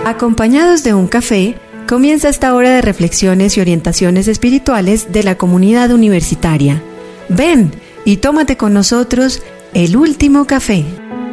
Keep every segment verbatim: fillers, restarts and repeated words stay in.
Acompañados de un café, comienza esta hora de reflexiones y orientaciones espirituales de la comunidad universitaria. Ven y tómate con nosotros el último café.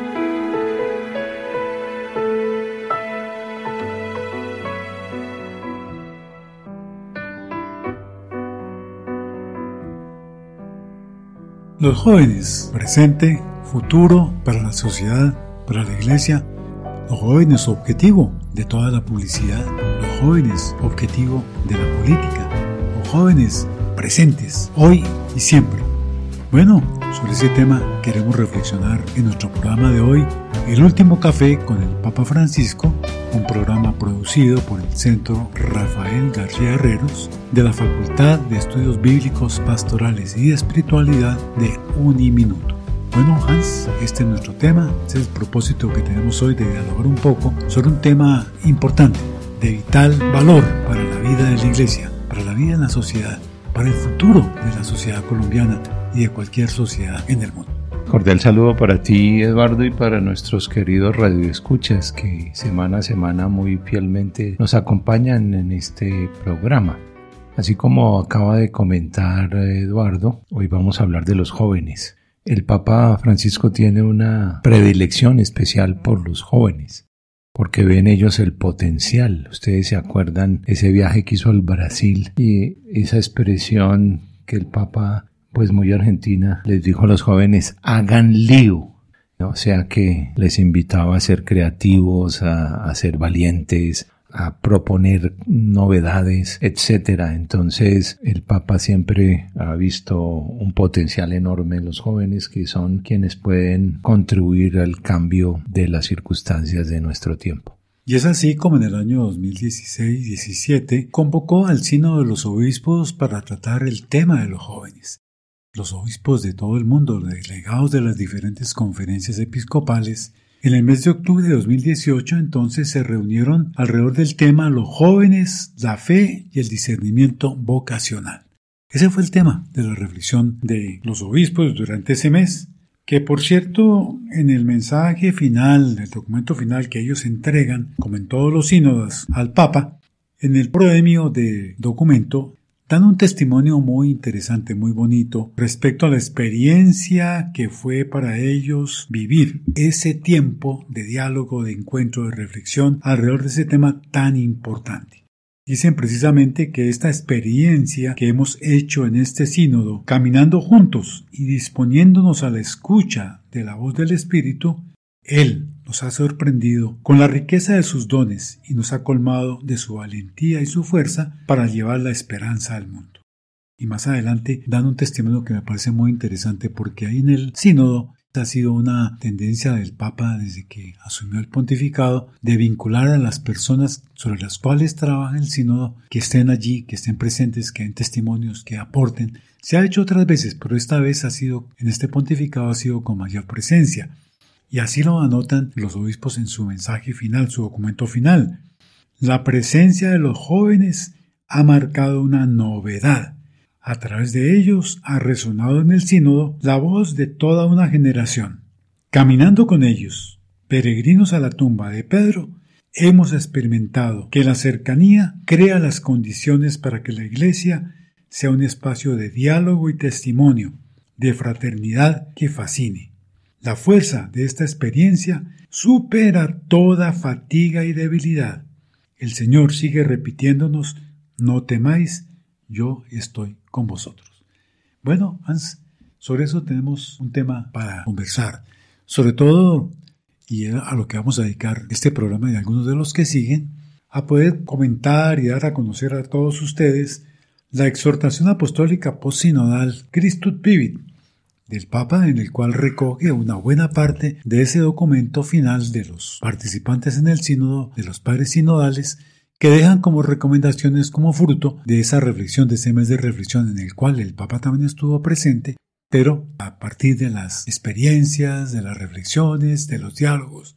Los jóvenes, presente, futuro para la sociedad, para la iglesia. Los jóvenes, objetivo de toda la publicidad. Los jóvenes, objetivo de la política. Los jóvenes, presentes, hoy y siempre. Bueno, sobre ese tema queremos reflexionar en nuestro programa de hoy, El Último Café con el Papa Francisco, un programa producido por el Centro Rafael García Herreros de la Facultad de Estudios Bíblicos, Pastorales y de Espiritualidad de Uniminuto. Bueno, Hans, este es nuestro tema, este es el propósito que tenemos hoy de dialogar un poco sobre un tema importante, de vital valor para la vida de la iglesia, para la vida en la sociedad, para el futuro de la sociedad colombiana y de cualquier sociedad en el mundo. Cordial saludo para ti, Eduardo, y para nuestros queridos radioescuchas que semana a semana muy fielmente nos acompañan en este programa. Así como acaba de comentar Eduardo, hoy vamos a hablar de los jóvenes. El Papa Francisco tiene una predilección especial por los jóvenes, porque ven ellos el potencial. Ustedes se acuerdan ese viaje que hizo al Brasil y esa expresión que el Papa, pues muy argentina, les dijo a los jóvenes, hagan lío. O sea que les invitaba a ser creativos, a, a ser valientes, a proponer novedades, etcétera. Entonces el Papa siempre ha visto un potencial enorme en los jóvenes, que son quienes pueden contribuir al cambio de las circunstancias de nuestro tiempo. Y es así como en el año dos mil dieciséis diecisiete convocó al Sínodo de los Obispos para tratar el tema de los jóvenes. Los obispos de todo el mundo, delegados de las diferentes conferencias episcopales, en el mes de octubre de dos mil dieciocho entonces se reunieron alrededor del tema los jóvenes, la fe y el discernimiento vocacional. Ese fue el tema de la reflexión de los obispos durante ese mes, que por cierto en el mensaje final, el documento final que ellos entregan, como en todos los sínodos, al Papa, en el proemio de documento, dan un testimonio muy interesante, muy bonito, respecto a la experiencia que fue para ellos vivir ese tiempo de diálogo, de encuentro, de reflexión alrededor de ese tema tan importante. Dicen precisamente que esta experiencia que hemos hecho en este sínodo, caminando juntos y disponiéndonos a la escucha de la voz del Espíritu, Él nos ha sorprendido con la riqueza de sus dones y nos ha colmado de su valentía y su fuerza para llevar la esperanza al mundo. Y más adelante dan un testimonio que me parece muy interesante, porque ahí en el sínodo ha sido una tendencia del Papa desde que asumió el pontificado de vincular a las personas sobre las cuales trabaja el sínodo, que estén allí, que estén presentes, que den testimonios, que aporten. Se ha hecho otras veces, pero esta vez ha sido, en este pontificado ha sido con mayor presencia. Y así lo anotan los obispos en su mensaje final, su documento final. La presencia de los jóvenes ha marcado una novedad. A través de ellos ha resonado en el sínodo la voz de toda una generación. Caminando con ellos, peregrinos a la tumba de Pedro, hemos experimentado que la cercanía crea las condiciones para que la Iglesia sea un espacio de diálogo y testimonio, de fraternidad que fascine. La fuerza de esta experiencia supera toda fatiga y debilidad. El Señor sigue repitiéndonos, no temáis, yo estoy con vosotros. Bueno, Hans, sobre eso tenemos un tema para conversar. Sobre todo, y a lo que vamos a dedicar este programa y algunos de los que siguen, a poder comentar y dar a conocer a todos ustedes la exhortación apostólica postsinodal Christut Vivit del Papa, en el cual recoge una buena parte de ese documento final de los participantes en el sínodo, de los padres sinodales, que dejan como recomendaciones como fruto de esa reflexión, de ese mes de reflexión en el cual el Papa también estuvo presente, pero a partir de las experiencias, de las reflexiones, de los diálogos,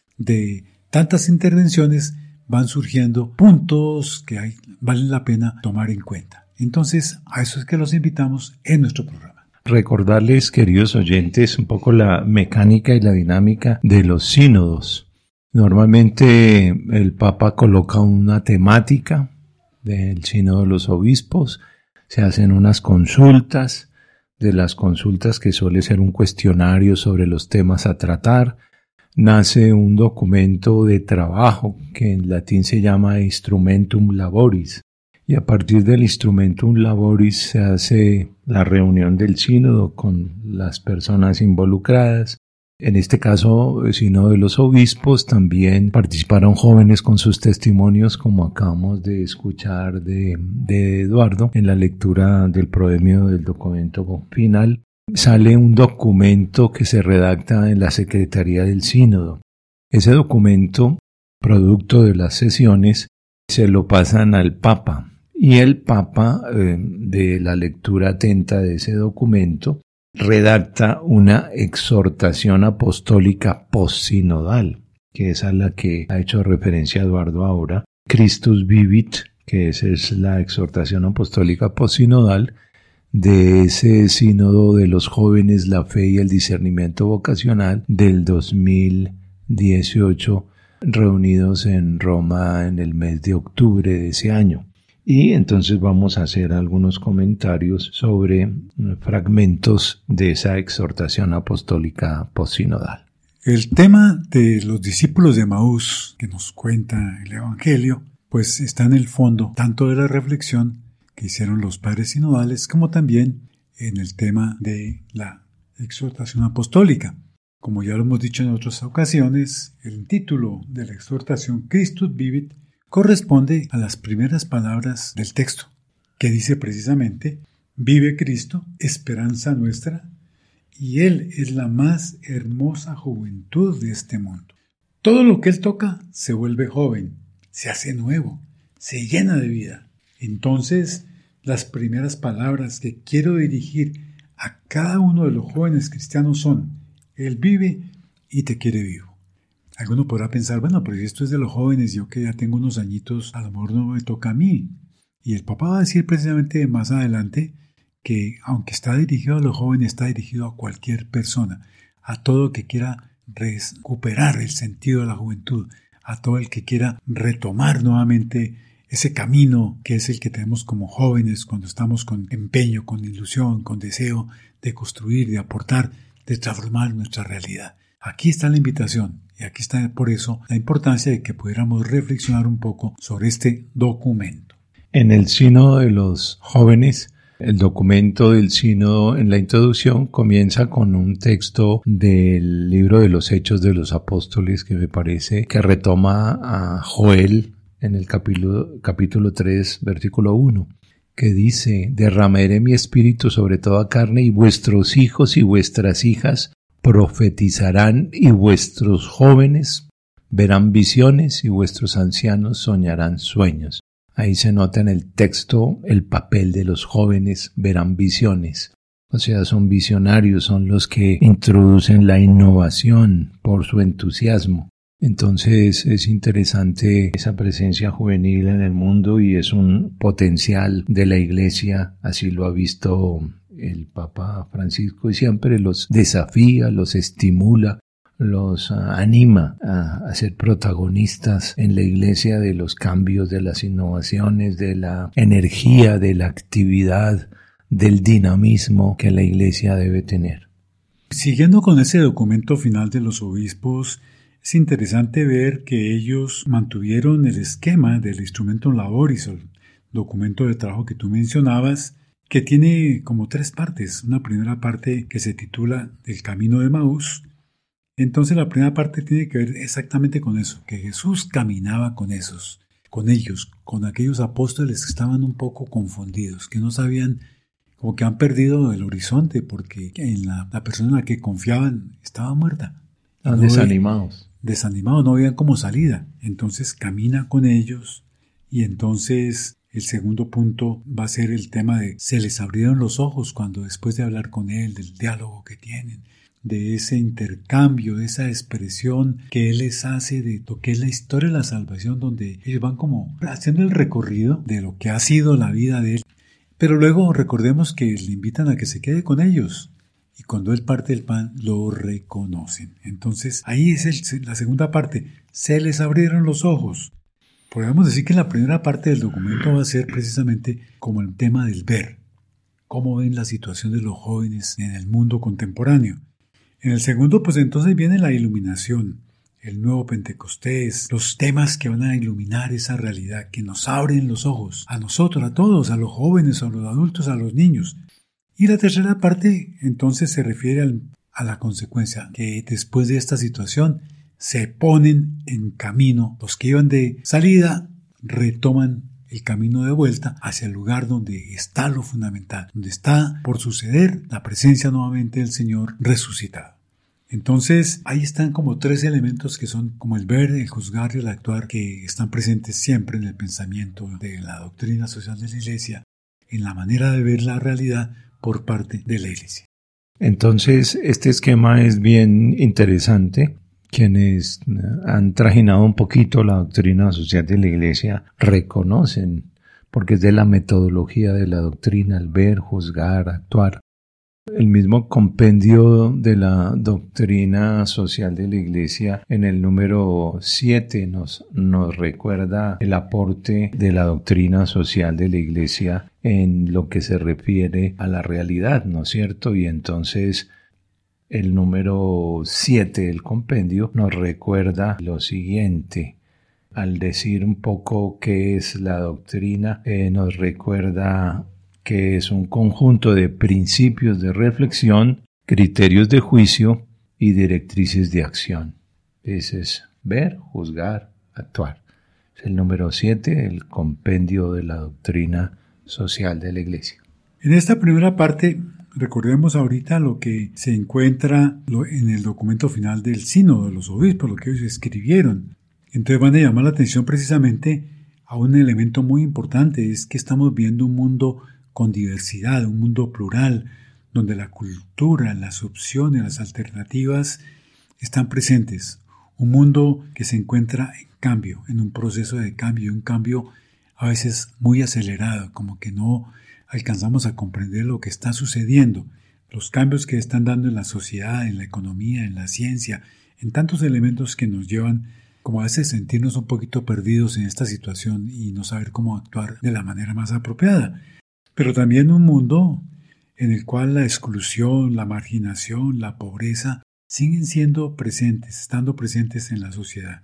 de tantas intervenciones, van surgiendo puntos que hay, valen la pena tomar en cuenta. Entonces, a eso es que los invitamos en nuestro programa. Recordarles, queridos oyentes, un poco la mecánica y la dinámica de los sínodos. Normalmente el Papa coloca una temática del Sínodo de los Obispos, se hacen unas consultas, de las consultas que suele ser un cuestionario sobre los temas a tratar, nace un documento de trabajo que en latín se llama Instrumentum Laboris, y a partir del Instrumentum Laboris se hace la reunión del sínodo con las personas involucradas. En este caso, el Sínodo de los Obispos, también participaron jóvenes con sus testimonios, como acabamos de escuchar de, de Eduardo en la lectura del proemio del documento final. Sale un documento que se redacta en la Secretaría del Sínodo. Ese documento, producto de las sesiones, se lo pasan al Papa, y el Papa, eh, de la lectura atenta de ese documento, redacta una exhortación apostólica postsinodal, que es a la que ha hecho referencia Eduardo ahora, Christus Vivit, que esa es la exhortación apostólica postsinodal de ese sínodo de los jóvenes, la fe y el discernimiento vocacional del dos mil dieciocho, reunidos en Roma en el mes de octubre de ese año. Y entonces vamos a hacer algunos comentarios sobre fragmentos de esa exhortación apostólica postsinodal. El tema de los discípulos de Emaús que nos cuenta el Evangelio, pues está en el fondo tanto de la reflexión que hicieron los padres sinodales como también en el tema de la exhortación apostólica. Como ya lo hemos dicho en otras ocasiones, el título de la exhortación Christus Vivit corresponde a las primeras palabras del texto, que dice precisamente: vive Cristo, esperanza nuestra, y Él es la más hermosa juventud de este mundo. Todo lo que Él toca se vuelve joven, se hace nuevo, se llena de vida. Entonces, las primeras palabras que quiero dirigir a cada uno de los jóvenes cristianos son: Él vive y te quiere vivo. Alguno podrá pensar, bueno, pero si esto es de los jóvenes, yo que ya tengo unos añitos, a lo mejor no me toca a mí. Y el Papa va a decir precisamente más adelante que, aunque está dirigido a los jóvenes, está dirigido a cualquier persona, a todo el que quiera recuperar el sentido de la juventud, a todo el que quiera retomar nuevamente ese camino que es el que tenemos como jóvenes cuando estamos con empeño, con ilusión, con deseo de construir, de aportar, de transformar nuestra realidad. Aquí está la invitación y aquí está por eso la importancia de que pudiéramos reflexionar un poco sobre este documento. En el Sínodo de los Jóvenes, el documento del Sínodo en la introducción comienza con un texto del libro de los Hechos de los Apóstoles que me parece que retoma a Joel en el capítulo, capítulo tres, versículo uno, que dice: derramaré mi espíritu sobre toda carne, y vuestros hijos y vuestras hijas profetizarán, y vuestros jóvenes verán visiones, y vuestros ancianos soñarán sueños. Ahí se nota en el texto el papel de los jóvenes, verán visiones. O sea, son visionarios, son los que introducen la innovación por su entusiasmo. Entonces es interesante esa presencia juvenil en el mundo y es un potencial de la Iglesia, así lo ha visto el Papa Francisco, y siempre los desafía, los estimula, los uh, anima a, a ser protagonistas en la Iglesia de los cambios, de las innovaciones, de la energía, de la actividad, del dinamismo que la Iglesia debe tener. Siguiendo con ese documento final de los obispos, es interesante ver que ellos mantuvieron el esquema del Instrumentum Laboris, el documento de trabajo que tú mencionabas, que tiene como tres partes. Una primera parte que se titula El Camino de Emaús. Entonces la primera parte tiene que ver exactamente con eso, que Jesús caminaba con esos, con ellos, con aquellos apóstoles que estaban un poco confundidos, que no sabían, como que han perdido el horizonte, porque en la, la persona en la que confiaban estaba muerta. Estaban no desanimados. Desanimados, no veían como salida. Entonces camina con ellos y entonces el segundo punto va a ser el tema de se les abrieron los ojos cuando después de hablar con él, del diálogo que tienen, de ese intercambio, de esa expresión que él les hace de lo que es la historia de la salvación, donde ellos van como haciendo el recorrido de lo que ha sido la vida de él. Pero luego recordemos que le invitan a que se quede con ellos y cuando Él parte el pan, lo reconocen. Entonces, ahí es el, la segunda parte. Se les abrieron los ojos. Podemos decir que la primera parte del documento va a ser precisamente como el tema del ver. Cómo ven la situación de los jóvenes en el mundo contemporáneo. En el segundo, pues entonces viene la iluminación, el nuevo Pentecostés, los temas que van a iluminar esa realidad, que nos abren los ojos, a nosotros, a todos, a los jóvenes, a los adultos, a los niños. Y la tercera parte, entonces, se refiere al, a la consecuencia, que después de esta situación se ponen en camino. Los que iban de salida retoman el camino de vuelta hacia el lugar donde está lo fundamental, donde está por suceder la presencia nuevamente del Señor resucitado. Entonces, ahí están como tres elementos que son como el ver, el juzgar y el actuar, que están presentes siempre en el pensamiento de la doctrina social de la Iglesia, en la manera de ver la realidad por parte de la Iglesia. Entonces, este esquema es bien interesante. Quienes han trajinado un poquito la doctrina social de la Iglesia reconocen, porque es de la metodología de la doctrina, el ver, juzgar, actuar. El mismo compendio de la doctrina social de la Iglesia en el número siete nos, nos recuerda el aporte de la doctrina social de la Iglesia en lo que se refiere a la realidad, ¿no es cierto? Y entonces el número siete del compendio nos recuerda lo siguiente. Al decir un poco qué es la doctrina, eh, nos recuerda que es un conjunto de principios de reflexión, criterios de juicio y directrices de acción. Ese es ver, juzgar, actuar. Es el número siete del compendio de la doctrina social de la Iglesia. En esta primera parte, recordemos ahorita lo que se encuentra en el documento final del sínodo de los obispos, lo que ellos escribieron. Entonces van a llamar la atención precisamente a un elemento muy importante, es que estamos viendo un mundo con diversidad, un mundo plural, donde la cultura, las opciones, las alternativas están presentes. Un mundo que se encuentra en cambio, en un proceso de cambio, un cambio a veces muy acelerado, como que no alcanzamos a comprender lo que está sucediendo, los cambios que están dando en la sociedad, en la economía, en la ciencia, en tantos elementos que nos llevan como a veces sentirnos un poquito perdidos en esta situación y no saber cómo actuar de la manera más apropiada. Pero también un mundo en el cual la exclusión, la marginación, la pobreza siguen siendo presentes, estando presentes en la sociedad.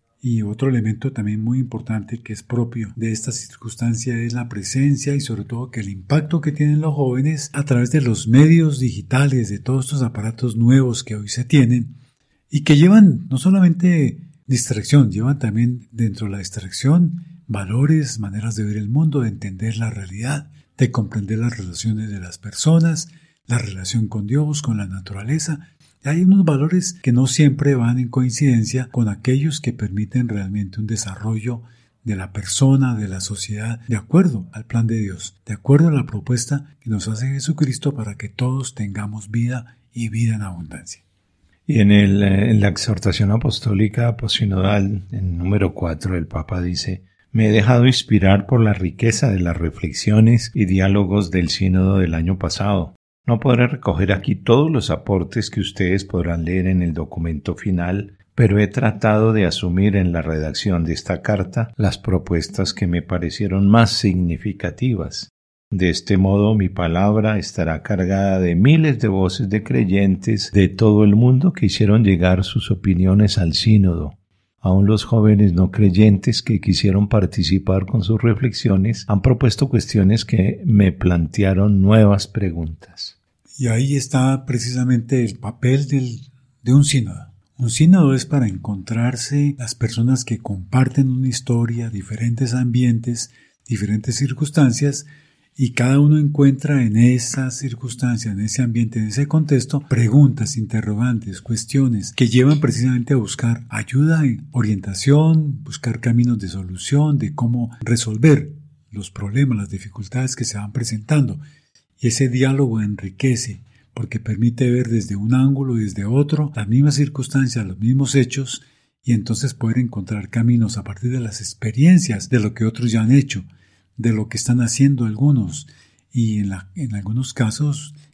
Y otro elemento también muy importante que es propio de esta circunstancia es la presencia y sobre todo que el impacto que tienen los jóvenes a través de los medios digitales, de todos estos aparatos nuevos que hoy se tienen y que llevan no solamente distracción, llevan también dentro de la distracción valores, maneras de ver el mundo, de entender la realidad, de comprender las relaciones de las personas, la relación con Dios, con la naturaleza. Hay unos valores que no siempre van en coincidencia con aquellos que permiten realmente un desarrollo de la persona, de la sociedad, de acuerdo al plan de Dios, de acuerdo a la propuesta que nos hace Jesucristo para que todos tengamos vida y vida en abundancia. Y en, el, en la exhortación apostólica posinodal, en número cuatro, el Papa dice: me he dejado inspirar por la riqueza de las reflexiones y diálogos del sínodo del año pasado. No podré recoger aquí todos los aportes que ustedes podrán leer en el documento final, pero he tratado de asumir en la redacción de esta carta las propuestas que me parecieron más significativas. De este modo mi palabra estará cargada de miles de voces de creyentes de todo el mundo que hicieron llegar sus opiniones al sínodo. Aún los jóvenes no creyentes que quisieron participar con sus reflexiones han propuesto cuestiones que me plantearon nuevas preguntas. Y ahí está precisamente el papel del, de un sínodo. Un sínodo es para encontrarse las personas que comparten una historia, diferentes ambientes, diferentes circunstancias, y cada uno encuentra en esa circunstancia, en ese ambiente, en ese contexto, preguntas, interrogantes, cuestiones que llevan precisamente a buscar ayuda, orientación, buscar caminos de solución, de cómo resolver los problemas, las dificultades que se van presentando. Y ese diálogo enriquece porque permite ver desde un ángulo y desde otro las mismas circunstancias, los mismos hechos, y entonces poder encontrar caminos a partir de las experiencias de lo que otros ya han hecho, de lo que están haciendo algunos, y en, la, en algunos casos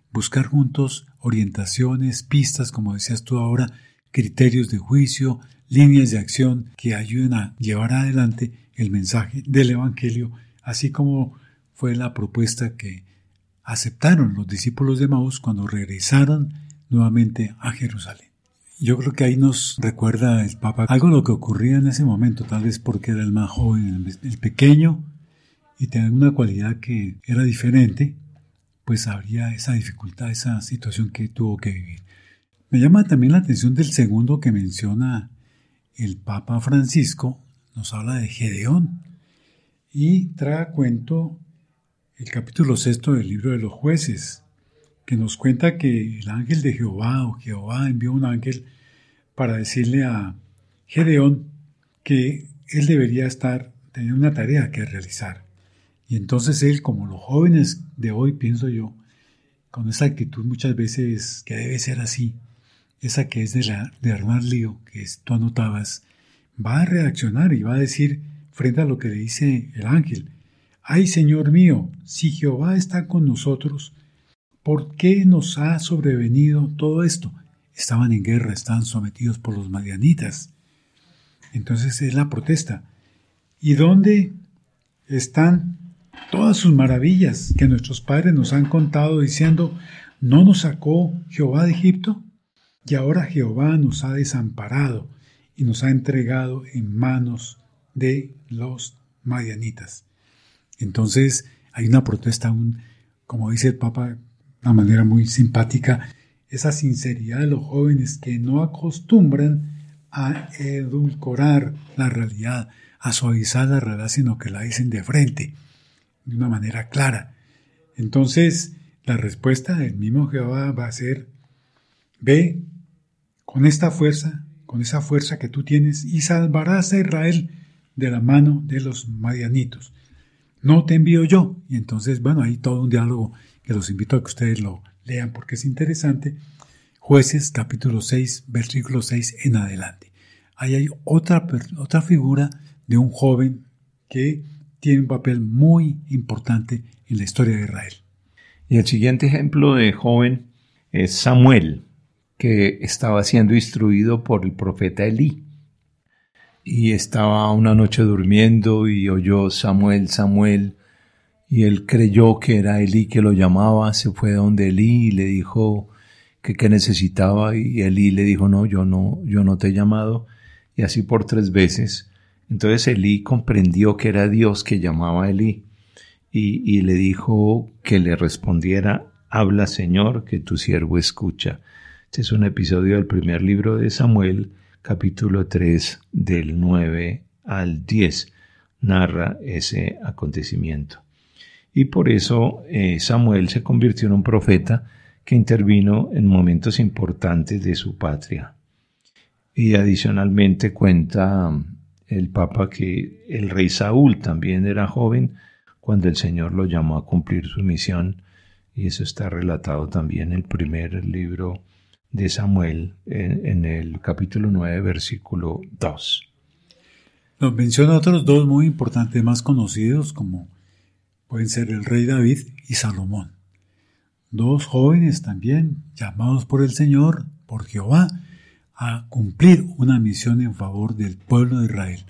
buscar juntos orientaciones, pistas, como decías tú ahora, criterios de juicio, líneas de acción que ayuden a llevar adelante el mensaje del Evangelio, así como fue la propuesta que aceptaron los discípulos de Emaús cuando regresaron nuevamente a Jerusalén. Yo creo que ahí nos recuerda el Papa algo de lo que ocurría en ese momento, tal vez porque era el más joven, el pequeño, y tenía una cualidad que era diferente, pues habría esa dificultad, esa situación que tuvo que vivir. Me llama también la atención del segundo que menciona el Papa Francisco, nos habla de Gedeón, y trae a cuento el capítulo sexto del libro de los Jueces, que nos cuenta que el ángel de Jehová o Jehová envió un ángel para decirle a Gedeón que él debería estar, tenía una tarea que realizar. Y entonces él, como los jóvenes de hoy, pienso yo, con esa actitud muchas veces que debe ser así, esa que es de, la, de armar lío, que tú anotabas, va a reaccionar y va a decir frente a lo que le dice el ángel: ¡ay, Señor mío, si Jehová está con nosotros, ¿por qué nos ha sobrevenido todo esto? Estaban en guerra, estaban sometidos por los madianitas. Entonces es la protesta. ¿Y dónde están todas sus maravillas que nuestros padres nos han contado diciendo: ¿no nos sacó Jehová de Egipto? Y ahora Jehová nos ha desamparado y nos ha entregado en manos de los madianitas. Entonces hay una protesta, un, como dice el Papa de una manera muy simpática, esa sinceridad de los jóvenes que no acostumbran a edulcorar la realidad, a suavizar la realidad, sino que la dicen de frente, de una manera clara. Entonces la respuesta del mismo Jehová va a ser: ve con esta fuerza, con esa fuerza que tú tienes, y salvarás a Israel de la mano de los madianitos. No te envío yo. Y entonces, bueno, hay todo un diálogo que los invito a que ustedes lo lean porque es interesante. Jueces capítulo seis, versículo seis en adelante. Ahí hay otra, otra figura de un joven que tiene un papel muy importante en la historia de Israel. Y el siguiente ejemplo de joven es Samuel, que estaba siendo instruido por el profeta Elí. Y estaba una noche durmiendo y oyó: Samuel, Samuel. Y él creyó que era Elí que lo llamaba, se fue donde Elí y le dijo que qué necesitaba. Y Elí le dijo: no, yo no, yo no te he llamado. Y así por tres veces. Entonces Elí comprendió que era Dios que llamaba a Elí. Y, y le dijo que le respondiera: habla, Señor, que tu siervo escucha. Este es un episodio del primer libro de Samuel, capítulo tres, del nueve al diez. Narra ese acontecimiento. Y por eso eh, Samuel se convirtió en un profeta que intervino en momentos importantes de su patria. Y adicionalmente cuenta el Papa que el rey Saúl también era joven cuando el Señor lo llamó a cumplir su misión. Y eso está relatado también en el primer libro de Samuel, en, en el capítulo nueve, versículo dos. Nos menciona otros dos muy importantes, más conocidos, como pueden ser el rey David y Salomón. Dos jóvenes también, llamados por el Señor, por Jehová, a cumplir una misión en favor del pueblo de Israel.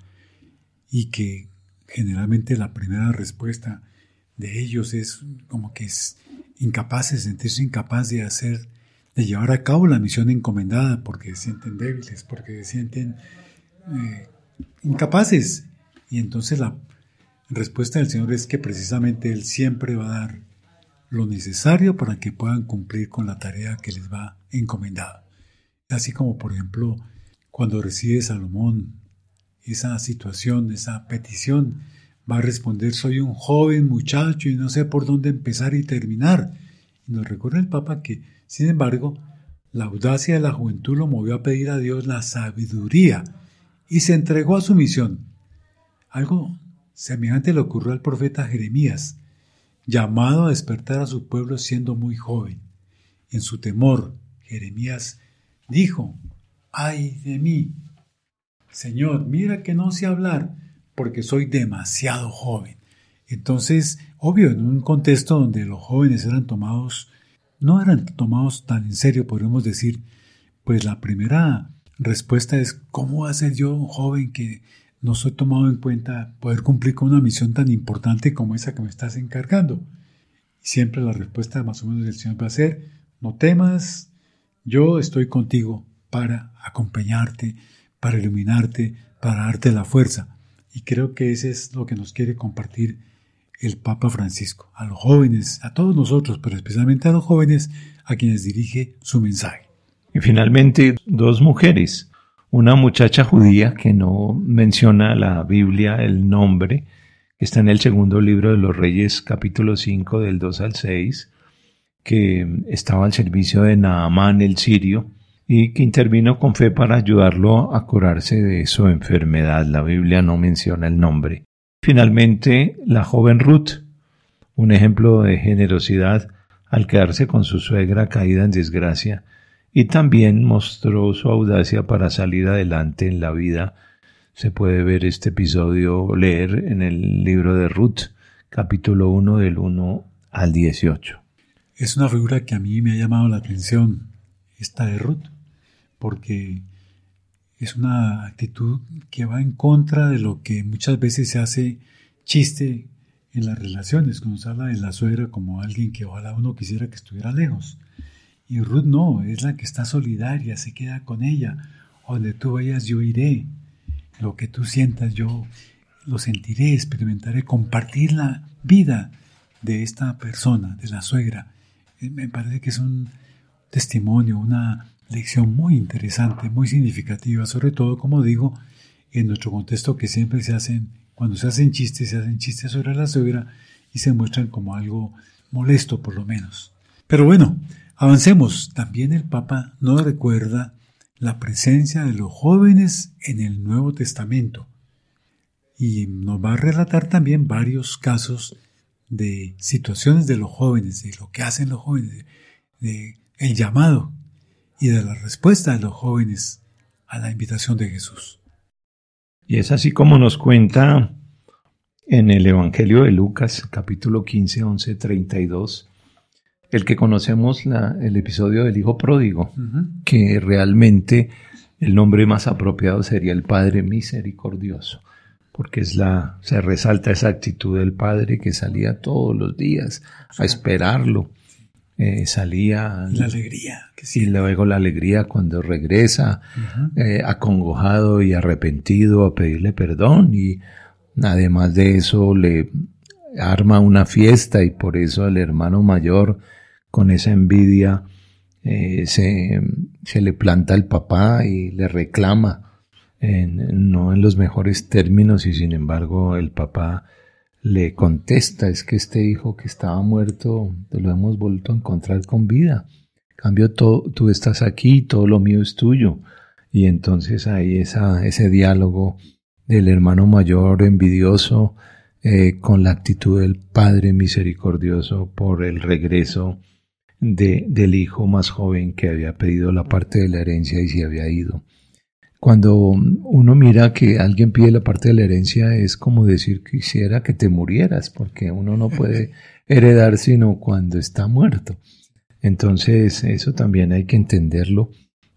Y que generalmente la primera respuesta de ellos es como que es incapaces, sentirse incapaz de hacer de llevar a cabo la misión encomendada porque se sienten débiles, porque se sienten eh, incapaces. Y entonces la respuesta del Señor es que precisamente Él siempre va a dar lo necesario para que puedan cumplir con la tarea que les va encomendada. Así como, por ejemplo, cuando recibe Salomón esa situación, esa petición, va a responder: soy un joven muchacho y no sé por dónde empezar y terminar. Y nos recuerda el Papa que, sin embargo, la audacia de la juventud lo movió a pedir a Dios la sabiduría y se entregó a su misión. Algo semejante le ocurrió al profeta Jeremías, llamado a despertar a su pueblo siendo muy joven. En su temor, Jeremías dijo: ¡ay de mí! Señor, mira que no sé hablar porque soy demasiado joven. Entonces, obvio, en un contexto donde los jóvenes eran tomados no eran tomados tan en serio, podríamos decir. Pues la primera respuesta es: ¿cómo va a ser yo, un joven que no soy tomado en cuenta, poder cumplir con una misión tan importante como esa que me estás encargando? Y siempre la respuesta más o menos del Señor va a ser: no temas, yo estoy contigo para acompañarte, para iluminarte, para darte la fuerza. Y creo que ese es lo que nos quiere compartir el Papa Francisco, a los jóvenes, a todos nosotros, pero especialmente a los jóvenes a quienes dirige su mensaje. Y finalmente, dos mujeres. Una muchacha judía que no menciona la Biblia el nombre, que está en el segundo libro de los Reyes, capítulo cinco, del dos al seis, que estaba al servicio de Naamán el sirio y que intervino con fe para ayudarlo a curarse de su enfermedad. La Biblia no menciona el nombre. Finalmente, la joven Ruth, un ejemplo de generosidad al quedarse con su suegra caída en desgracia, y también mostró su audacia para salir adelante en la vida. Se puede ver este episodio, leer en el libro de Ruth, capítulo uno, del uno al dieciocho. Es una figura que a mí me ha llamado la atención, esta de Ruth, porque es una actitud que va en contra de lo que muchas veces se hace chiste en las relaciones, cuando se habla de la suegra como alguien que ojalá uno quisiera que estuviera lejos. Y Ruth no, es la que está solidaria, se queda con ella. Donde tú vayas yo iré, lo que tú sientas yo lo sentiré, experimentaré, compartir la vida de esta persona, de la suegra. Me parece que es un testimonio, una lección muy interesante, muy significativa, sobre todo, como digo, en nuestro contexto que siempre se hacen, cuando se hacen chistes, se hacen chistes sobre la suegra y se muestran como algo molesto por lo menos. Pero bueno, avancemos. También el Papa nos recuerda la presencia de los jóvenes en el Nuevo Testamento y nos va a relatar también varios casos de situaciones de los jóvenes, de lo que hacen los jóvenes, de, de el llamado y de la respuesta de los jóvenes a la invitación de Jesús. Y es así como nos cuenta en el Evangelio de Lucas, capítulo quince, once, treinta y dos, el que conocemos la, el episodio del hijo pródigo, uh-huh. que realmente el nombre más apropiado sería el Padre Misericordioso, porque es la, se resalta esa actitud del Padre que salía todos los días a esperarlo, eh, salía... La alegría. Que sí. Y luego la alegría cuando regresa, uh-huh. eh, acongojado y arrepentido a pedirle perdón, y además de eso le arma una fiesta, y por eso el hermano mayor, con esa envidia, eh, se, se le planta al papá y le reclama, en, no en los mejores términos, y sin embargo el papá le contesta: es que este hijo que estaba muerto lo hemos vuelto a encontrar con vida. En cambio, todo, tú estás aquí, todo lo mío es tuyo. Y entonces hay esa, ese diálogo del hermano mayor envidioso eh, con la actitud del Padre Misericordioso por el regreso de, del hijo más joven que había pedido la parte de la herencia y se había ido. Cuando uno mira que alguien pide la parte de la herencia, es como decir: quisiera que te murieras, porque uno no puede heredar sino cuando está muerto. Entonces eso también hay que entenderlo,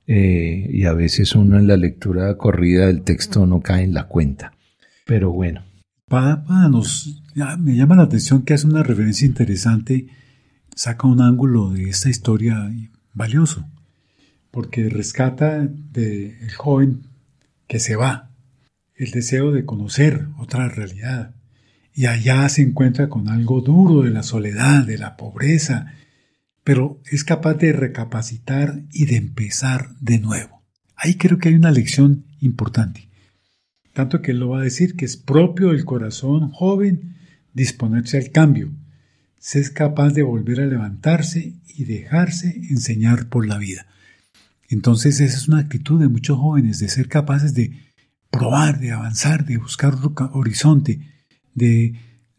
eh, y a veces uno en la lectura corrida del texto no cae en la cuenta. Pero bueno. Papa nos, ya, me llama la atención que hace una referencia interesante, saca un ángulo de esta historia valioso, porque rescata del joven que se va, el deseo de conocer otra realidad, y allá se encuentra con algo duro de la soledad, de la pobreza, pero es capaz de recapacitar y de empezar de nuevo. Ahí creo que hay una lección importante, tanto que él lo va a decir, que es propio del corazón joven disponerse al cambio, se es capaz de volver a levantarse y dejarse enseñar por la vida. Entonces esa es una actitud de muchos jóvenes, de ser capaces de probar, de avanzar, de buscar horizonte, de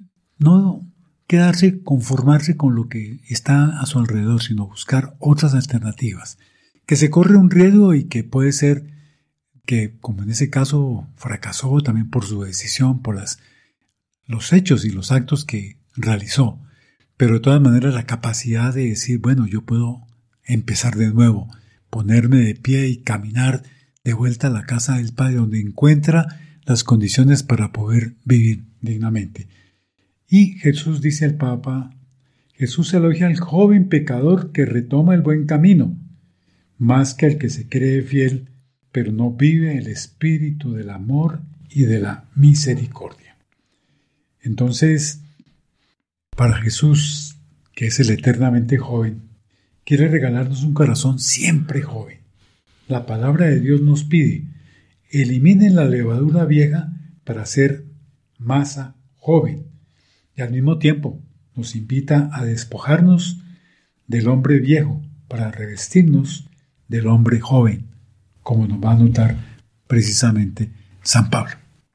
no quedarse, conformarse con lo que está a su alrededor, sino buscar otras alternativas. Que se corre un riesgo y que puede ser que, como en ese caso, fracasó también por su decisión, por las, los hechos y los actos que realizó. pero de todas maneras la capacidad de decir, bueno, yo puedo empezar de nuevo, ponerme de pie y caminar de vuelta a la casa del Padre, donde encuentra las condiciones para poder vivir dignamente. Y Jesús, dice el Papa, Jesús elogia al joven pecador que retoma el buen camino, más que al que se cree fiel, pero no vive el espíritu del amor y de la misericordia. Entonces, para Jesús, que es el eternamente joven, quiere regalarnos un corazón siempre joven. La palabra de Dios nos pide, eliminen la levadura vieja para hacer masa joven. Y al mismo tiempo nos invita a despojarnos del hombre viejo para revestirnos del hombre joven, como nos va a notar precisamente San Pablo.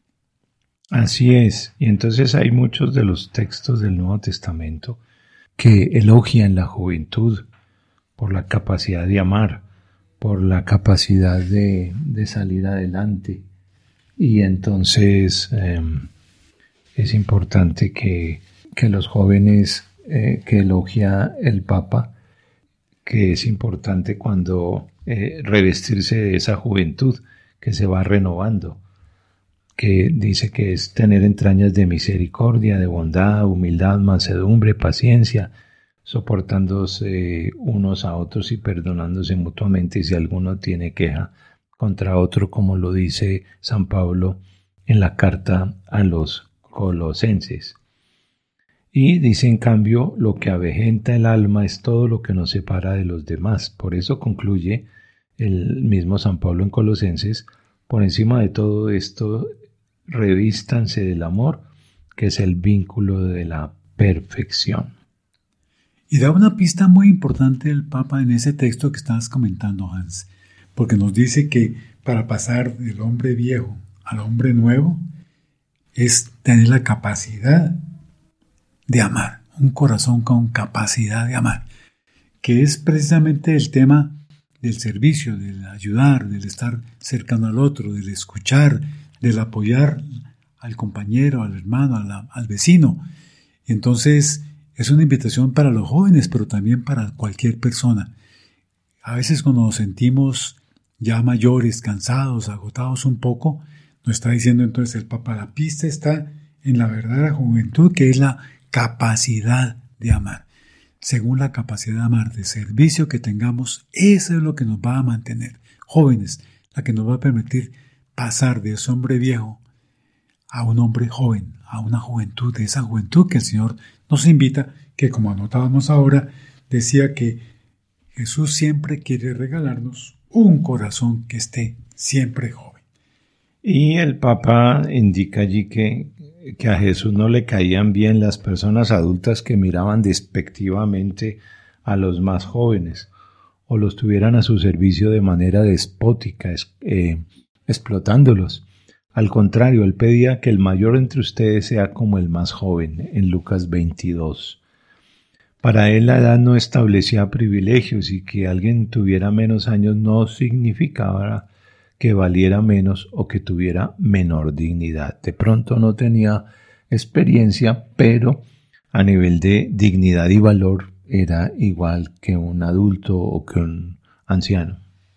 Así es, y entonces hay muchos de los textos del Nuevo Testamento que elogian la juventud por la capacidad de amar, por la capacidad de, de salir adelante. Y entonces eh, es importante que, que los jóvenes eh, que elogia el Papa, que es importante cuando eh, revestirse de esa juventud que se va renovando, que dice que es tener entrañas de misericordia, de bondad, humildad, mansedumbre, paciencia, soportándose unos a otros y perdonándose mutuamente si alguno tiene queja contra otro, como lo dice San Pablo en la carta a los Colosenses. Y dice, en cambio, lo que avejenta el alma es todo lo que nos separa de los demás. Por eso concluye el mismo San Pablo en Colosenses, por encima de todo esto, revístanse del amor, que es el vínculo de la perfección. Y da una pista muy importante el Papa en ese texto que estabas comentando, Hans, porque nos dice que para pasar del hombre viejo al hombre nuevo es tener la capacidad de amar, un corazón con capacidad de amar, que es precisamente el tema del servicio, del ayudar, del estar cercano al otro, del escuchar, del apoyar al compañero, al hermano, a la, al vecino. Entonces, es una invitación para los jóvenes, pero también para cualquier persona. A veces cuando nos sentimos ya mayores, cansados, agotados un poco, nos está diciendo entonces el Papa, la pista está en la verdadera juventud, que es la capacidad de amar. Según la capacidad de amar, de servicio que tengamos, eso es lo que nos va a mantener jóvenes, la que nos va a permitir pasar de ese hombre viejo a un hombre joven, a una juventud, de esa juventud que el Señor nos invita, que como anotábamos ahora, decía que Jesús siempre quiere regalarnos un corazón que esté siempre joven. Y el Papa indica allí que, que a Jesús no le caían bien las personas adultas que miraban despectivamente a los más jóvenes o los tuvieran a su servicio de manera despótica, eh, explotándolos. Al contrario, él pedía que el mayor entre ustedes sea como el más joven, en Lucas veintidós. Para él la edad no establecía privilegios y que alguien tuviera menos años no significaba que valiera menos o que tuviera menor dignidad. De pronto no tenía experiencia, pero a nivel de dignidad y valor era igual que un adulto o que un anciano.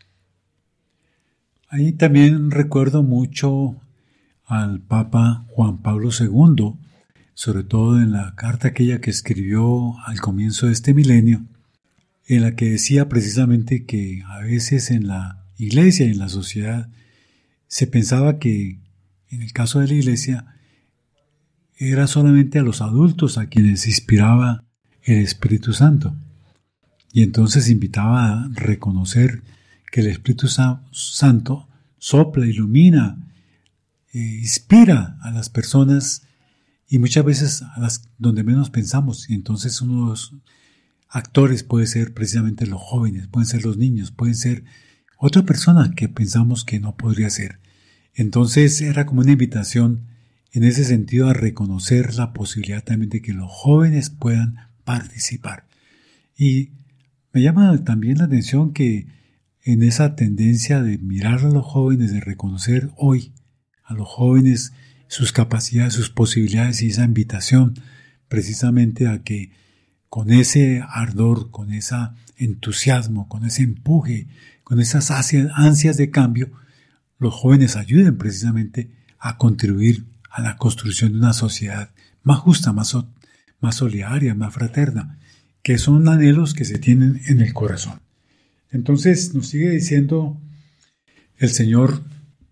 Ahí también recuerdo mucho al Papa Juan Pablo segundo, sobre todo en la carta aquella que escribió al comienzo de este milenio, en la que decía precisamente que a veces en la Iglesia y en la sociedad se pensaba que, en el caso de la Iglesia, era solamente a los adultos a quienes inspiraba el Espíritu Santo. Y entonces invitaba a reconocer que el Espíritu Santo sopla, ilumina, eh, inspira a las personas y muchas veces a las donde menos pensamos. Y entonces uno de los actores puede ser precisamente los jóvenes, pueden ser los niños, pueden ser otra persona que pensamos que no podría ser. Entonces era como una invitación en ese sentido a reconocer la posibilidad también de que los jóvenes puedan participar. Y me llama también la atención que en esa tendencia de mirar a los jóvenes, de reconocer hoy a los jóvenes sus capacidades, sus posibilidades y esa invitación precisamente a que con ese ardor, con ese entusiasmo, con ese empuje, con esas ansias de cambio, los jóvenes ayuden precisamente a contribuir a la construcción de una sociedad más justa, más, más solidaria, más fraterna, que son anhelos que se tienen en el corazón. Entonces nos sigue diciendo el Señor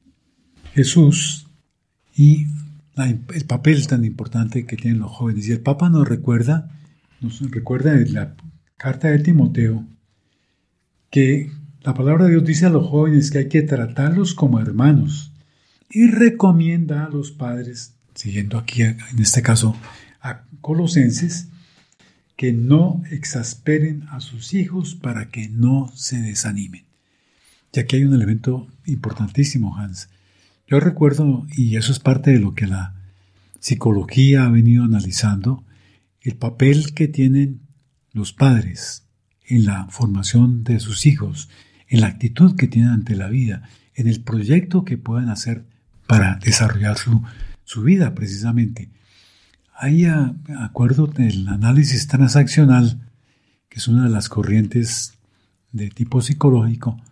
Jesús y la, el papel tan importante que tienen los jóvenes. Y el Papa nos recuerda, nos recuerda en la carta de Timoteo, que la palabra de Dios dice a los jóvenes que hay que tratarlos como hermanos y recomienda a los padres, siguiendo aquí en este caso a Colosenses, que no exasperen a sus hijos para que no se desanimen. Y aquí hay un elemento importantísimo, Hans. Yo recuerdo, y eso es parte de lo que la psicología ha venido analizando, el papel que tienen los padres en la formación de sus hijos, en la actitud que tienen ante la vida, en el proyecto que pueden hacer para desarrollar su, su vida precisamente. Hay a, acuerdo del análisis transaccional, que es una de las corrientes de tipo psicológico,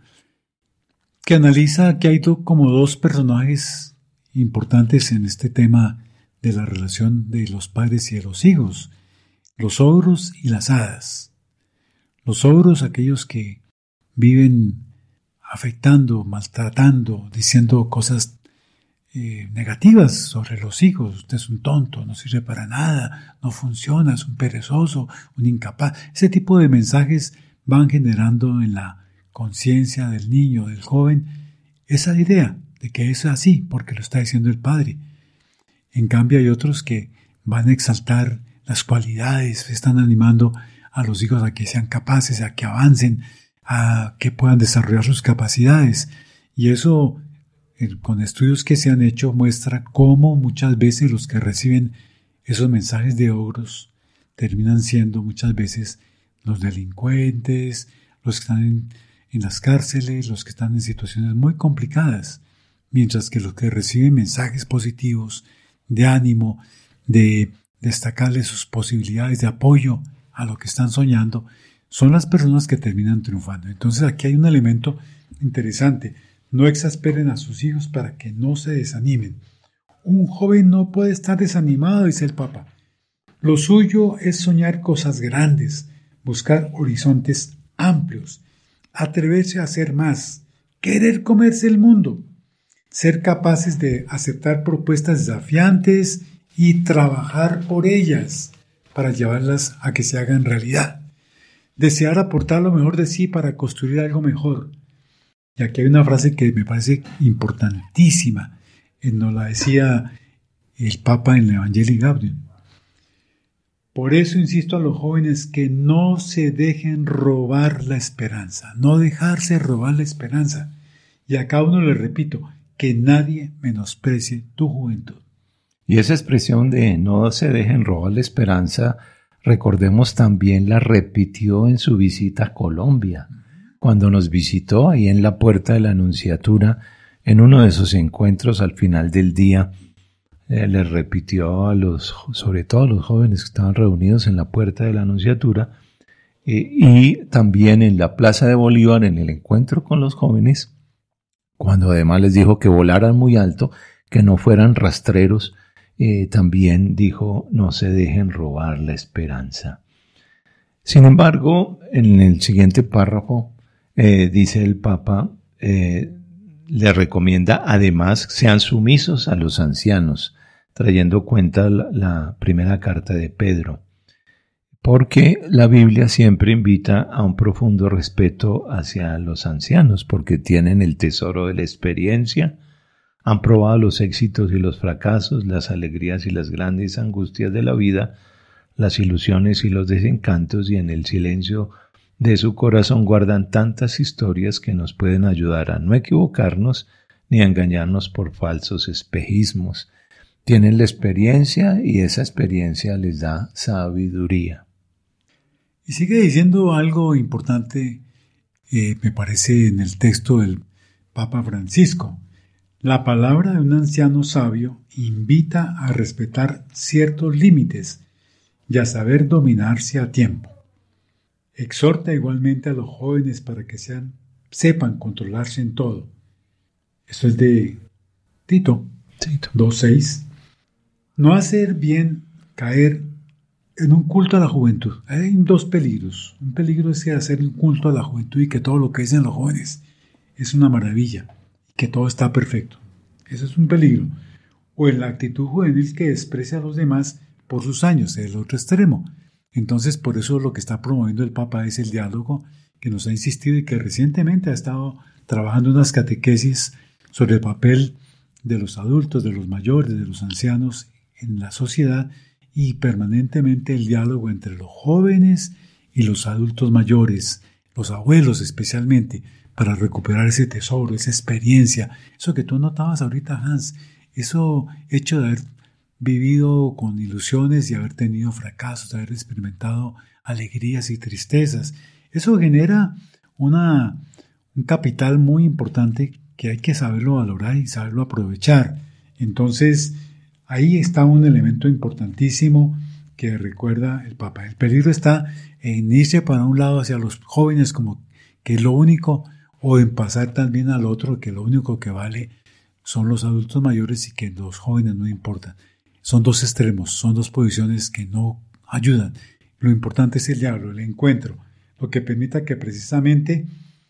que analiza que hay do, como dos personajes importantes en este tema de la relación de los padres y de los hijos, los ogros y las hadas. Los ogros, aquellos que viven afectando, maltratando, diciendo cosas eh, negativas sobre los hijos. Usted es un tonto, no sirve para nada, no funciona, es un perezoso, un incapaz. Ese tipo de mensajes van generando en la conciencia del niño, del joven, esa idea de que es así porque lo está diciendo el padre. En cambio hay otros que van a exaltar las cualidades, están animando a los hijos a que sean capaces, a que avancen, a que puedan desarrollar sus capacidades. Y eso, con estudios que se han hecho, muestra cómo muchas veces los que reciben esos mensajes de ogros terminan siendo muchas veces los delincuentes, los que están en, en las cárceles, los que están en situaciones muy complicadas, mientras que los que reciben mensajes positivos, de ánimo, de destacarles sus posibilidades de apoyo a lo que están soñando, son las personas que terminan triunfando. Entonces aquí hay un elemento interesante. No exasperen a sus hijos para que no se desanimen. Un joven no puede estar desanimado, dice el Papa. Lo suyo es soñar cosas grandes, buscar horizontes amplios, atreverse a hacer más, querer comerse el mundo, ser capaces de aceptar propuestas desafiantes y trabajar por ellas para llevarlas a que se hagan realidad. Desear aportar lo mejor de sí para construir algo mejor. Y aquí hay una frase que me parece importantísima. Nos la decía el Papa en el Evangelii Gaudium. Por eso insisto a los jóvenes que no se dejen robar la esperanza, no dejarse robar la esperanza. Y a cada uno le repito, que nadie menosprecie tu juventud. Y esa expresión de no se dejen robar la esperanza, recordemos también la repitió en su visita a Colombia, cuando nos visitó ahí en la puerta de la Nunciatura, en uno de esos encuentros al final del día, eh, les repitió a los, sobre todo a los jóvenes que estaban reunidos en la puerta de la Nunciatura, eh, y también en la Plaza de Bolívar, en el encuentro con los jóvenes, cuando además les dijo que volaran muy alto, que no fueran rastreros, eh, también dijo no se dejen robar la esperanza. Sin embargo, en el siguiente párrafo eh, dice el Papa, eh, le recomienda además sean sumisos a los ancianos, trayendo cuenta la, la primera carta de Pedro, porque la Biblia siempre invita a un profundo respeto hacia los ancianos, porque tienen el tesoro de la experiencia, han probado los éxitos y los fracasos, las alegrías y las grandes angustias de la vida, las ilusiones y los desencantos, y en el silencio de su corazón guardan tantas historias que nos pueden ayudar a no equivocarnos ni a engañarnos por falsos espejismos. Tienen la experiencia y esa experiencia les da sabiduría. Y sigue diciendo algo importante, eh, me parece, en el texto del Papa Francisco. La palabra de un anciano sabio invita a respetar ciertos límites y a saber dominarse a tiempo. Exhorta igualmente a los jóvenes para que sean, sepan controlarse en todo. Esto es de Tito, Tito. dos seis. No hacer bien caer en un culto a la juventud. Hay dos peligros. Un peligro es hacer un culto a la juventud y que todo lo que dicen los jóvenes es una maravilla y que todo está perfecto. Eso es un peligro. O en la actitud juvenil que desprecia a los demás por sus años, es el otro extremo. Entonces, por eso lo que está promoviendo el Papa es el diálogo, que nos ha insistido y que recientemente ha estado trabajando unas catequesis sobre el papel de los adultos, de los mayores, de los ancianos en la sociedad, y permanentemente el diálogo entre los jóvenes y los adultos mayores, los abuelos especialmente, para recuperar ese tesoro, esa experiencia, eso que tú notabas ahorita, Hans, eso hecho de haber vivido con ilusiones y haber tenido fracasos, de haber experimentado alegrías y tristezas. Eso genera una, un capital muy importante que hay que saberlo valorar y saberlo aprovechar. Entonces, ahí está un elemento importantísimo que recuerda el Papa. El peligro está en irse para un lado hacia los jóvenes como que es lo único, o en pasar también al otro, que lo único que vale son los adultos mayores y que los jóvenes no importan. Son dos extremos, son dos posiciones que no ayudan. Lo importante es el diálogo, el encuentro, lo que permita que precisamente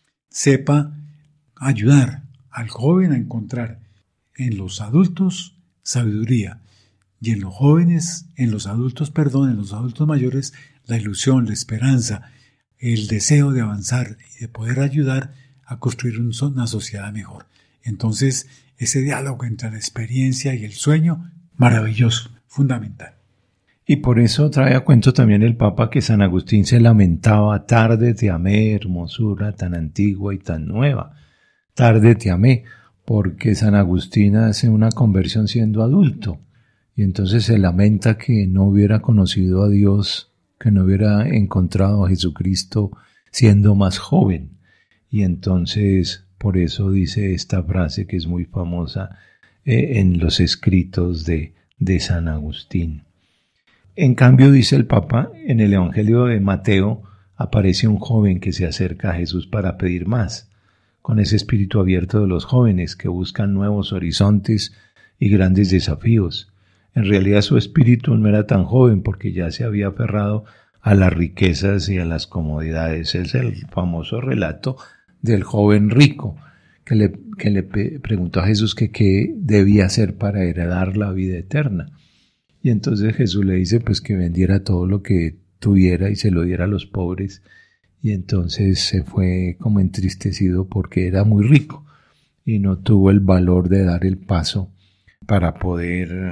sepa ayudar al joven a encontrar en los adultos sabiduría y en los jóvenes, en los adultos, perdón, en los adultos mayores, la ilusión, la esperanza, el deseo de avanzar y de poder ayudar a construir una sociedad mejor. Entonces, ese diálogo entre la experiencia y el sueño, maravilloso, fundamental. Y por eso trae a cuento también el Papa que San Agustín se lamentaba: tarde te amé, hermosura tan antigua y tan nueva. Tarde te amé, porque San Agustín hace una conversión siendo adulto, y entonces se lamenta que no hubiera conocido a Dios, que no hubiera encontrado a Jesucristo siendo más joven. Y entonces por eso dice esta frase que es muy famosa eh, en los escritos de, de San Agustín. En cambio, dice el Papa, en el Evangelio de Mateo aparece un joven que se acerca a Jesús para pedir más, con ese espíritu abierto de los jóvenes que buscan nuevos horizontes y grandes desafíos. En realidad su espíritu no era tan joven porque ya se había aferrado a las riquezas y a las comodidades. Es el famoso relato del joven rico que le, que le preguntó a Jesús que qué debía hacer para heredar la vida eterna. Y entonces Jesús le dice pues que vendiera todo lo que tuviera y se lo diera a los pobres. Y entonces se fue como entristecido porque era muy rico y no tuvo el valor de dar el paso para poder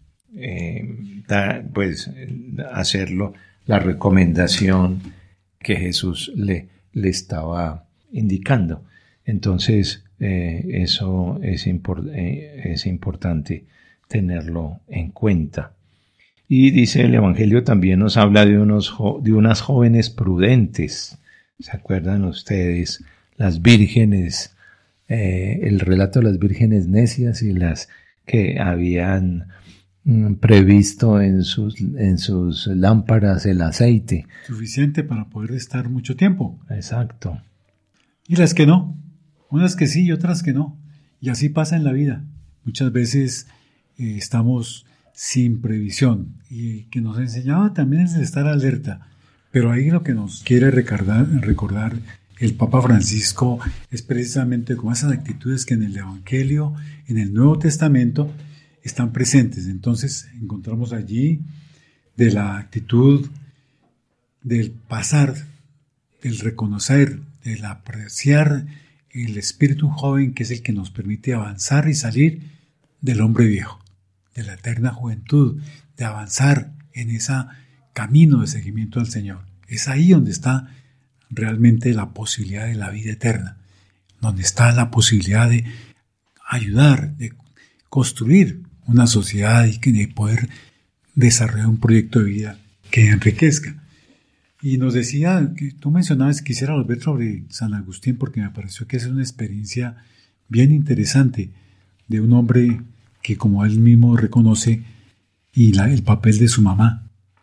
eh, dar, pues, hacerlo, la recomendación que Jesús le, le estaba indicando. Entonces eh, eso es, import, eh, es importante tenerlo en cuenta. Y dice el Evangelio también nos habla de, unos jo- de unas jóvenes prudentes. ¿Se acuerdan ustedes? Las vírgenes, eh, el relato de las vírgenes necias y las que habían mm, previsto en sus, en sus lámparas el aceite. Suficiente para poder estar mucho tiempo. Exacto. Y las que no. Unas que sí y otras que no. Y así pasa en la vida. Muchas veces eh, estamos sin previsión, y que nos enseñaba también es estar alerta. Pero ahí lo que nos quiere recordar, recordar el Papa Francisco es precisamente como esas actitudes que en el Evangelio, en el Nuevo Testamento, están presentes. Entonces encontramos allí de la actitud del pasar, del reconocer, del apreciar el espíritu joven, que es el que nos permite avanzar y salir del hombre viejo, de la eterna juventud, de avanzar en ese camino de seguimiento al Señor. Es ahí donde está realmente la posibilidad de la vida eterna, donde está la posibilidad de ayudar, de construir una sociedad y de poder desarrollar un proyecto de vida que enriquezca. Y nos decía, que tú mencionabas, quisiera volver sobre San Agustín porque me pareció que es una experiencia bien interesante de un hombre que, como él mismo reconoce, y la, el papel de su mamá,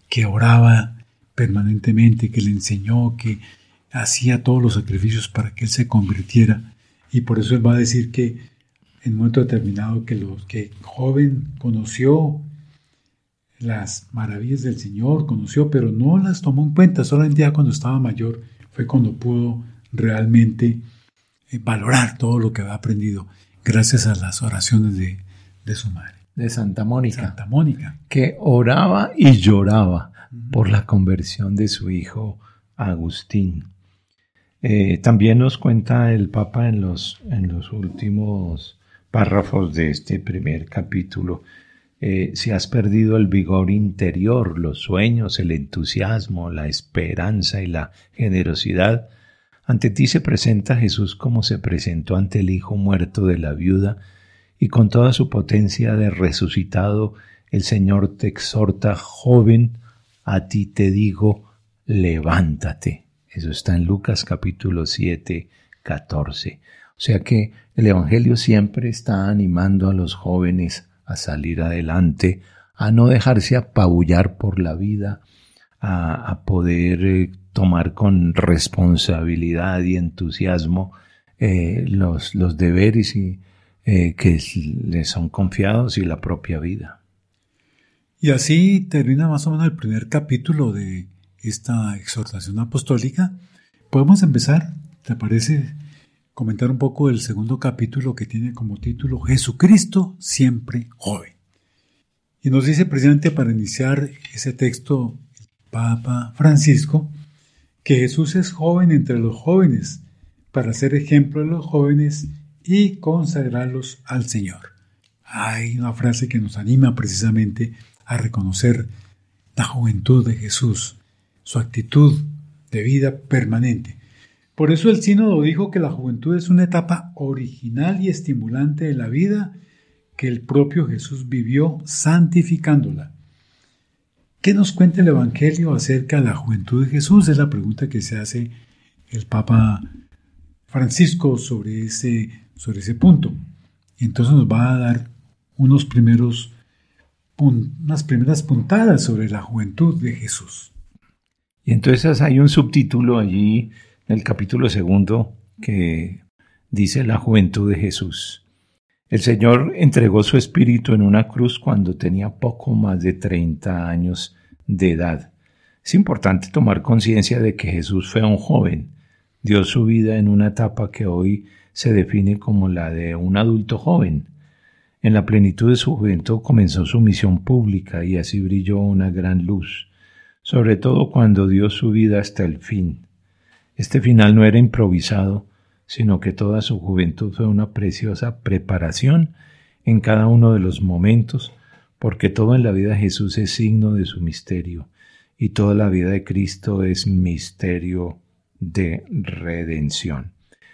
que oraba permanentemente, que le enseñó, que hacía todos los sacrificios para que él se convirtiera. Y por eso él va a decir que en un momento determinado que los que joven conoció las maravillas del Señor, conoció, pero no las tomó en cuenta. Solamente ya cuando estaba mayor fue cuando pudo realmente eh, valorar todo lo que había aprendido gracias a las oraciones de, de su madre. De Santa Mónica. Santa Mónica. Que oraba y lloraba uh-huh. por la conversión de su hijo Agustín. Eh, también nos cuenta el Papa en los, en los últimos párrafos de este primer capítulo, eh, si has perdido el vigor interior, los sueños, el entusiasmo, la esperanza y la generosidad, ante ti se presenta Jesús como se presentó ante el hijo muerto de la viuda, y con toda su potencia de resucitado, el Señor te exhorta, joven, a ti te digo, levántate. Eso está en Lucas capítulo siete, catorce. O sea que el Evangelio siempre está animando a los jóvenes a salir adelante, a no dejarse apabullar por la vida, a, a poder eh, tomar con responsabilidad y entusiasmo eh, los, los deberes y, eh, que les son confiados y la propia vida. Y así termina más o menos el primer capítulo de esta exhortación apostólica. Podemos empezar, ¿te parece?, comentar un poco del segundo capítulo, que tiene como título Jesucristo siempre joven. Y nos dice precisamente, para iniciar ese texto, el Papa Francisco, que Jesús es joven entre los jóvenes, para ser ejemplo de los jóvenes y consagrarlos al Señor. Hay una frase que nos anima precisamente a reconocer la juventud de Jesús, su actitud de vida permanente. Por eso el sínodo dijo que la juventud es una etapa original y estimulante de la vida que el propio Jesús vivió santificándola. ¿Qué nos cuenta el Evangelio acerca de la juventud de Jesús? Es la pregunta que se hace el Papa Francisco sobre ese, sobre ese punto. Y entonces nos va a dar unos primeros, unas primeras puntadas sobre la juventud de Jesús. Y entonces hay un subtítulo allí en el capítulo segundo que dice la juventud de Jesús. El Señor entregó su espíritu en una cruz cuando tenía poco más de treinta años de edad. Es importante tomar conciencia de que Jesús fue un joven. Dio su vida en una etapa que hoy se define como la de un adulto joven. En la plenitud de su juventud comenzó su misión pública y así brilló una gran luz, sobre todo cuando dio su vida hasta el fin. Este final no era improvisado, sino que toda su juventud fue una preciosa preparación en cada uno de los momentos, porque todo en la vida de Jesús es signo de su misterio, y toda la vida de Cristo es misterio de redención.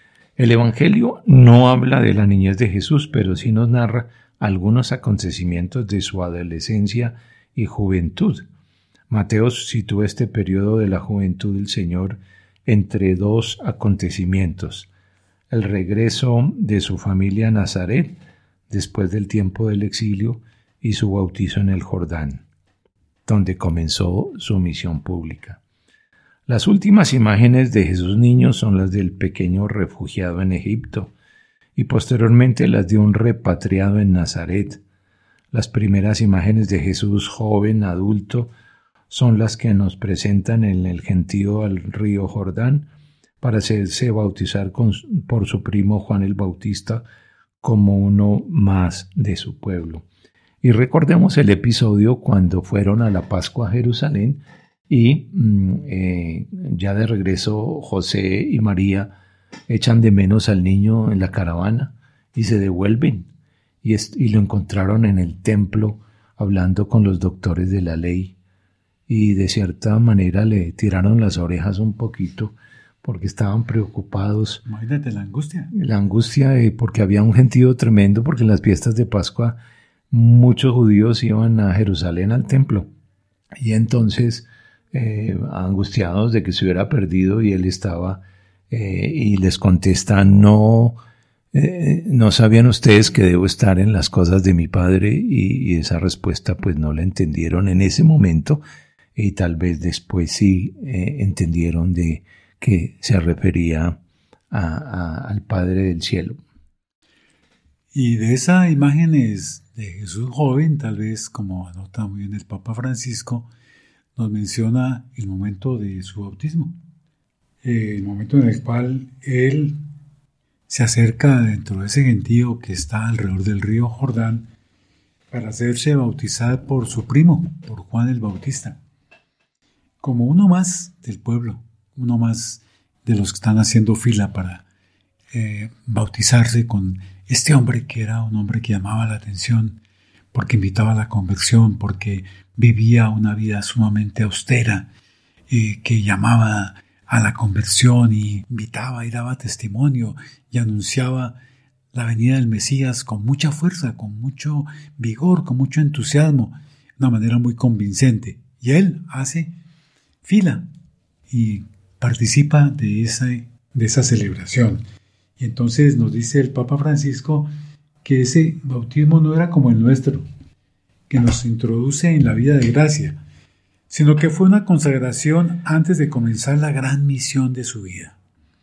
El Evangelio no habla de la niñez de Jesús, pero sí nos narra algunos acontecimientos de su adolescencia y juventud. Mateo sitúa este periodo de la juventud del Señor entre dos acontecimientos: el regreso de su familia a Nazaret después del tiempo del exilio y su bautizo en el Jordán, donde comenzó su misión pública. Las últimas imágenes de Jesús niño son las del pequeño refugiado en Egipto y posteriormente las de un repatriado en Nazaret. Las primeras imágenes de Jesús joven, adulto, son las que nos presentan en el gentío al río Jordán para hacerse bautizar con, por su primo Juan el Bautista como uno más de su pueblo. Y recordemos el episodio cuando fueron a la Pascua a Jerusalén y eh, ya de regreso José y María echan de menos al niño en la caravana y se devuelven y, est- y lo encontraron en el templo hablando con los doctores de la ley. Y de cierta manera le tiraron las orejas un poquito porque estaban preocupados. Imagínate la angustia. La angustia de, porque había un gentío tremendo, porque en las fiestas de Pascua muchos judíos iban a Jerusalén al templo. Y entonces, eh, angustiados de que se hubiera perdido, y él estaba, eh, y les contesta, no, eh, no sabían ustedes que debo estar en las cosas de mi Padre, y, y esa respuesta pues no la entendieron en ese momento. y tal vez después sí eh, entendieron de que se refería a, a, al Padre del Cielo. Y de esas imágenes de Jesús joven, tal vez, como anota muy bien el Papa Francisco, nos menciona el momento de su bautismo, el momento en el cual él se acerca dentro de ese gentío que está alrededor del río Jordán para hacerse bautizar por su primo, por Juan el Bautista, como uno más del pueblo, uno más de los que están haciendo fila para eh, bautizarse con este hombre que era un hombre que llamaba la atención porque invitaba a la conversión, porque vivía una vida sumamente austera, eh, que llamaba a la conversión y invitaba y daba testimonio y anunciaba la venida del Mesías con mucha fuerza, con mucho vigor, con mucho entusiasmo, de una manera muy convincente. Y él hace fila y participa de esa, de esa celebración. Y entonces nos dice el Papa Francisco que ese bautismo no era como el nuestro, que nos introduce en la vida de gracia, sino que fue una consagración antes de comenzar la gran misión de su vida.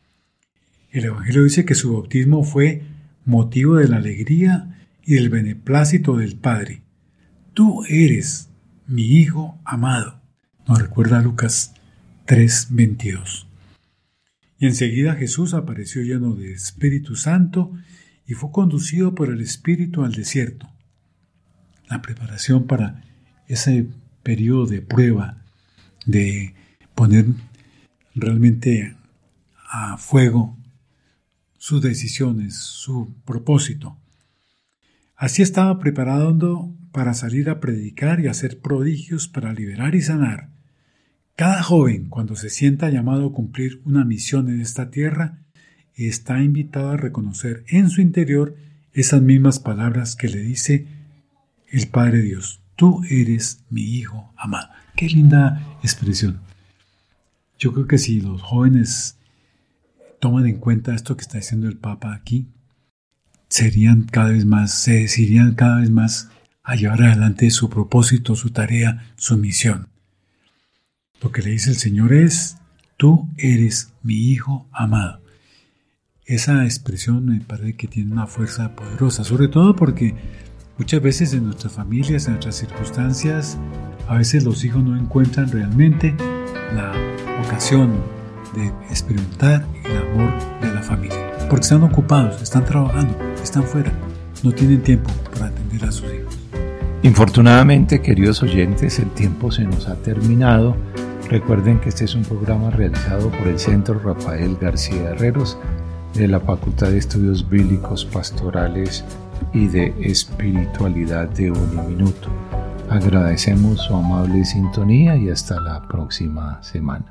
El Evangelio dice que su bautismo fue motivo de la alegría y del beneplácito del Padre. Tú eres mi Hijo amado, nos recuerda Lucas tres veintidós. Y enseguida Jesús apareció lleno de Espíritu Santo y fue conducido por el Espíritu al desierto. La preparación para ese periodo de prueba, de poner realmente a fuego sus decisiones, su propósito. Así estaba preparando para salir a predicar y hacer prodigios para liberar y sanar. Cada joven, cuando se sienta llamado a cumplir una misión en esta tierra, está invitado a reconocer en su interior esas mismas palabras que le dice el Padre Dios. Tú eres mi Hijo amado. Qué linda expresión. Yo creo que si los jóvenes toman en cuenta esto que está diciendo el Papa aquí, serían cada vez más, se decidirían cada vez más a llevar adelante su propósito, su tarea, su misión. Lo que le dice el Señor es, tú eres mi Hijo amado. Esa expresión me parece que tiene una fuerza poderosa, sobre todo porque muchas veces en nuestras familias, en nuestras circunstancias, a veces los hijos no encuentran realmente la ocasión de experimentar el amor de la familia. Porque están ocupados, están trabajando, están fuera, no tienen tiempo para atender a sus hijos. Infortunadamente, queridos oyentes, el tiempo se nos ha terminado. Recuerden que este es un programa realizado por el Centro Rafael García Herreros de la Facultad de Estudios Bíblicos, Pastorales y de Espiritualidad de Uniminuto. Agradecemos su amable sintonía y hasta la próxima semana.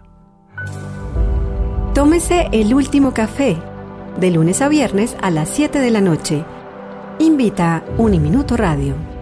Tómese el último café, de lunes a viernes a las siete de la noche. Invita Uniminuto Radio.